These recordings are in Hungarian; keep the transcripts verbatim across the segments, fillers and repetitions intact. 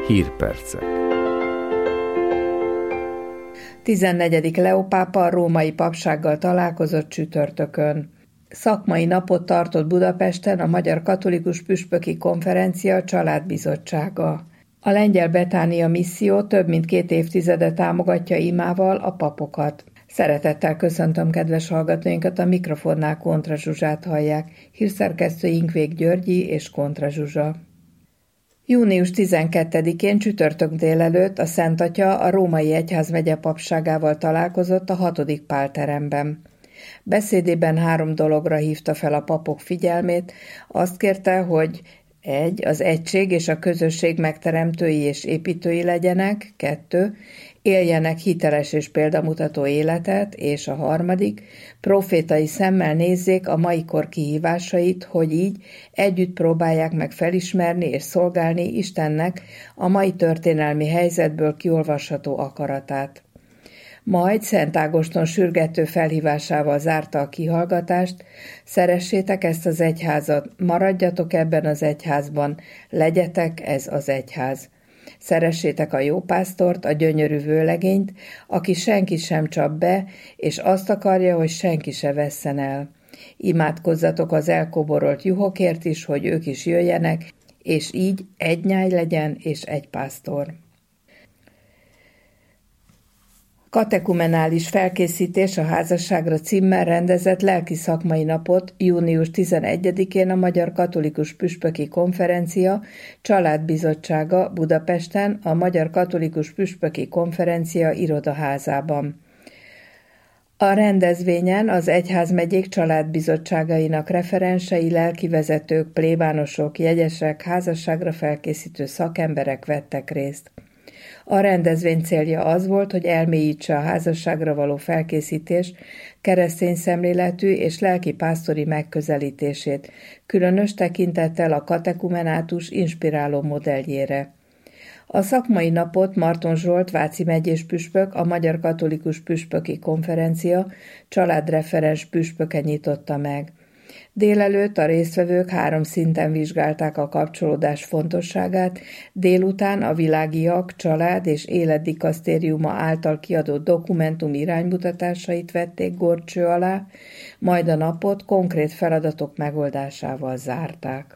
Hírpercek. tizennegyedik Leó pápa a római papsággal találkozott csütörtökön. Szakmai napot tartott Budapesten a Magyar Katolikus Püspöki Konferencia családbizottsága. A lengyel Betánia misszió több mint két évtizede támogatja imával a papokat. Szeretettel köszöntöm kedves hallgatóinkat, a mikrofonnál Kontra Zsuzsát hallják, hírszerkesztő Inkvék Györgyi és Kontra Zsuzsa. június tizenkettedikén csütörtök délelőtt a Szent Atya a Római Egyházmegye papságával találkozott a hatodik Pál teremben. Beszédében három dologra hívta fel a papok figyelmét, azt kérte, hogy egy. Az egység és a közösség megteremtői és építői legyenek, kettő. Éljenek hiteles és példamutató életet, és a harmadik, profétai szemmel nézzék a mai kor kihívásait, hogy így együtt próbálják meg felismerni és szolgálni Istennek a mai történelmi helyzetből kiolvasható akaratát. Majd Szent Ágoston sürgető felhívásával zárta a kihallgatást: szeressétek ezt az egyházat, maradjatok ebben az egyházban, legyetek ez az egyház. Szeressétek a jópásztort, a gyönyörű vőlegényt, aki senki sem csap be, és azt akarja, hogy senki se vesszen el. Imádkozzatok az elkoborolt juhokért is, hogy ők is jöjjenek, és így egy nyáj legyen és egy pásztor. Katekumenális felkészítés a házasságra címmel rendezett lelki szakmai napot június tizenegyedikén a Magyar Katolikus Püspöki Konferencia családbizottsága Budapesten a Magyar Katolikus Püspöki Konferencia irodaházában. A rendezvényen az egyházmegyék családbizottságainak referensei, lelkivezetők, plébánosok, jegyesek, házasságra felkészítő szakemberek vettek részt. A rendezvény célja az volt, hogy elmélyítse a házasságra való felkészítés keresztény szemléletű és lelki pásztori megközelítését, különös tekintettel a katekumenátus inspiráló modelljére. A szakmai napot Marton Zsolt váci megyés püspök, a Magyar Katolikus Püspöki Konferencia családreferens püspöke nyitotta meg. Délelőtt a résztvevők három szinten vizsgálták a kapcsolódás fontosságát, délután a Világiak Család és Életdikasztériuma által kiadott dokumentum iránymutatásait vették górcső alá, majd a napot konkrét feladatok megoldásával zárták.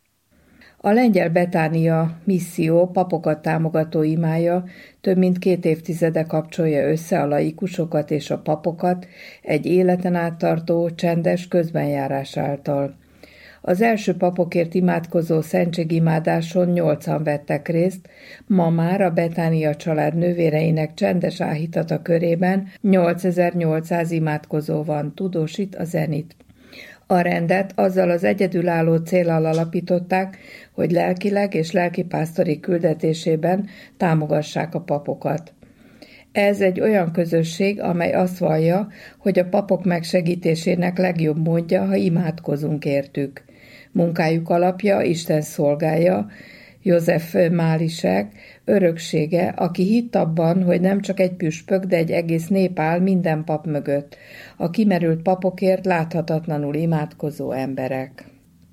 A lengyel Betánia misszió papokat támogató imája több mint két évtizede kapcsolja össze a laikusokat és a papokat egy életen át tartó, csendes közbenjárás által. Az első papokért imádkozó szentségimádáson nyolcan vettek részt, ma már a Betánia család nővéreinek csendes áhítata körében nyolcezer-nyolcszáz imádkozó van, tudósít a Zenit. A rendet azzal az egyedülálló céllal alapították, hogy lelkileg és lelkipásztori küldetésében támogassák a papokat. Ez egy olyan közösség, amely azt vallja, hogy a papok megsegítésének legjobb módja, ha imádkozunk értük. Munkájuk alapja Isten szolgája, József Málisek öröksége, aki hitt abban, hogy nem csak egy püspök, de egy egész nép áll minden pap mögött, a kimerült papokért láthatatlanul imádkozó emberek.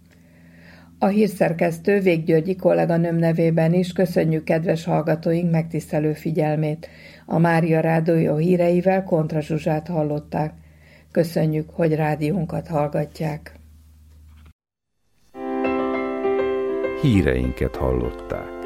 A hírszerkesztő Vék Györgyi kolléganőm nevében is köszönjük kedves hallgatóink megtisztelő figyelmét. A Mária Rádió híreivel Kontra Zsuzsát hallották. Köszönjük, hogy rádiónkat hallgatják. Híreinket hallották.